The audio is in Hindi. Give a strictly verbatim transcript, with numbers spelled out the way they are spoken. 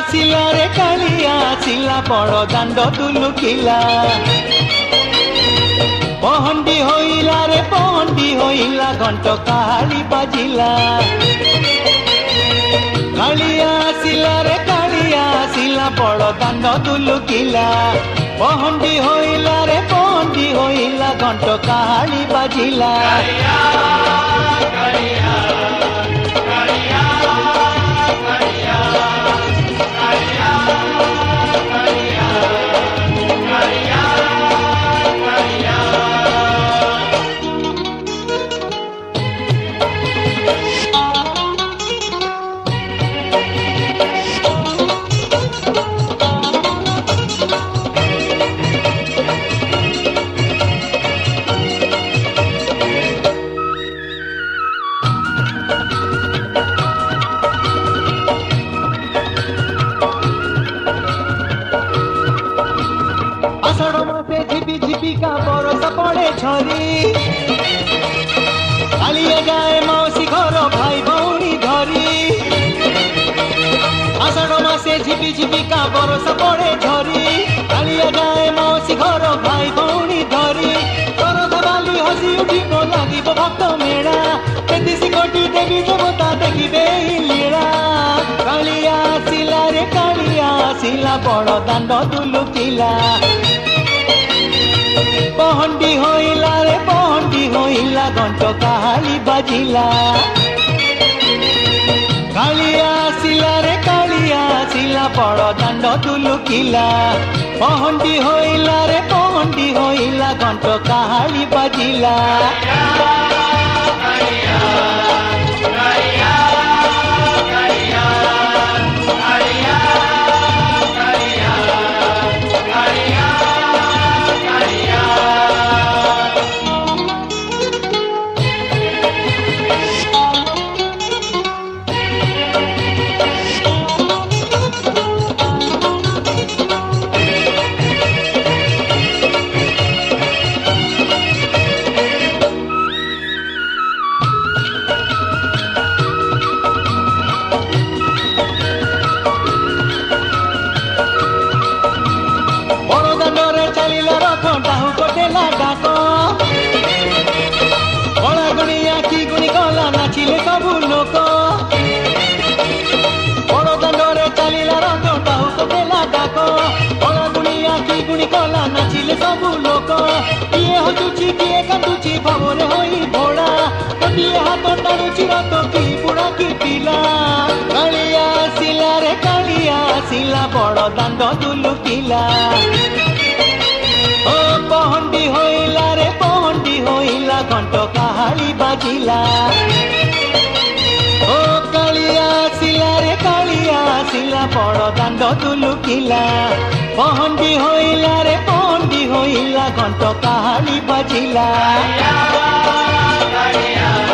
ଆସିଲା ରେ କାଳିଆ ଆସିଲା ବଡ଼ ଦାଣ୍ଡ ଦୁଲୁକିଲା ପହଣ୍ଡି ହୋଇଲା ରେ ପହଣ୍ଡି ହୋଇଲା ଘଣ୍ଟ କାଳି ବାଜିଲା କାଳିଆ ଆସିଲା ରେ କାଳିଆ ଆସିଲା ବଡ଼ ଦାଣ୍ଡ ଦୁଲୁକିଲା ପହଣ୍ଡି ହୋଇଲା ରେ ପହଣ୍ଡି ହୋଇଲା ଘଣ୍ଟ କାଳି ବାଜିଲା झिपी झिपी का बरस पड़े झरी कालिया जाए मौसी घर भाई भौणी धरी आषाढ़ मासे झिपी झिपी का बरस पड़े झरी कालिया जाए मौसी घर भाई भौणी धरी करध बाली हसी उठिब लागिब भक्त मेला तेतीस कोटी देवी देवता देखिबे लीला कालिया आसिला रे कालिया आसिला बड़ दाण्ड दुलुकिला पहंडी होइला रे पहंडी होइला घंट काली बाजिला कालिया आसिला रे कालिया आसिला बड़ दाण्ड दुलुकिला पहंडी होइला रे पहंडी होइला घंट काली बाजिला नाचिले सबू लोक बड़ दाण्डे चलिला रथ बाहुक देला डाक बड़ा गुणिया की गुणी कला नाचिले सबू लोक किए हसुची किए काटुची भावरे होई भोड़ा किए हाथ टाणुची रथ कि बुढ़ा कि पिला कालिया आसिला रे कालिया आसिला बड़ दाण्ड दुलुकिला ओ पहंडी होइला रे पहंडी होइला घंट काली बाजिला ओ कालिया आसिला रे कालिया आसिला बड़ दाण्ड दुलुकिला पहंडी होइला रे पहंडी होइला घंट काली बाजिला।